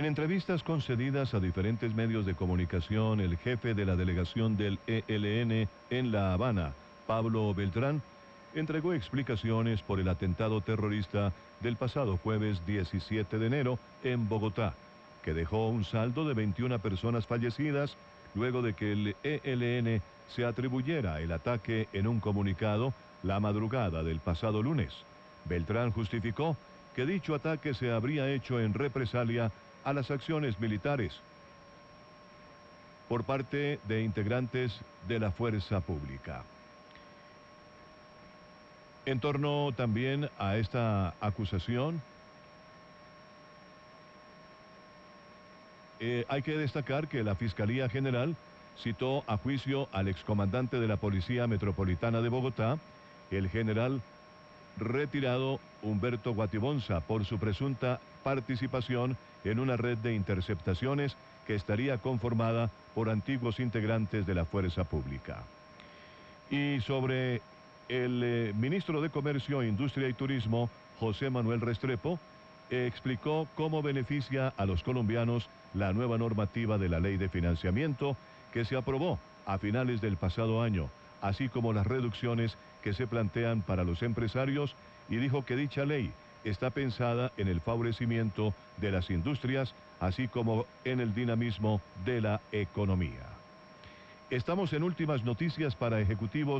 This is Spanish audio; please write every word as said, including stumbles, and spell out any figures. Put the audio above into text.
En entrevistas concedidas a diferentes medios de comunicación, el jefe de la delegación del E L N en La Habana, Pablo Beltrán, entregó explicaciones por el atentado terrorista del pasado jueves diecisiete de enero en Bogotá, que dejó un saldo de veintiuna personas fallecidas luego de que el E L N se atribuyera el ataque en un comunicado la madrugada del pasado lunes. Beltrán justificó que dicho ataque se habría hecho en represalia a las acciones militares por parte de integrantes de la fuerza pública. En torno también a esta acusación, eh, hay que destacar que la Fiscalía General citó a juicio al excomandante de la Policía Metropolitana de Bogotá, el general retirado Humberto Guatibonza, por su presunta participación en una red de interceptaciones que estaría conformada por antiguos integrantes de la fuerza pública. Y sobre el eh, ministro de Comercio, Industria y Turismo, José Manuel Restrepo, eh, explicó cómo beneficia a los colombianos la nueva normativa de la Ley de Financiamiento que se aprobó a finales del pasado año, así como las reducciones que se plantean para los empresarios, y dijo que dicha ley está pensada en el favorecimiento de las industrias, así como en el dinamismo de la economía. Estamos en últimas noticias para ejecutivos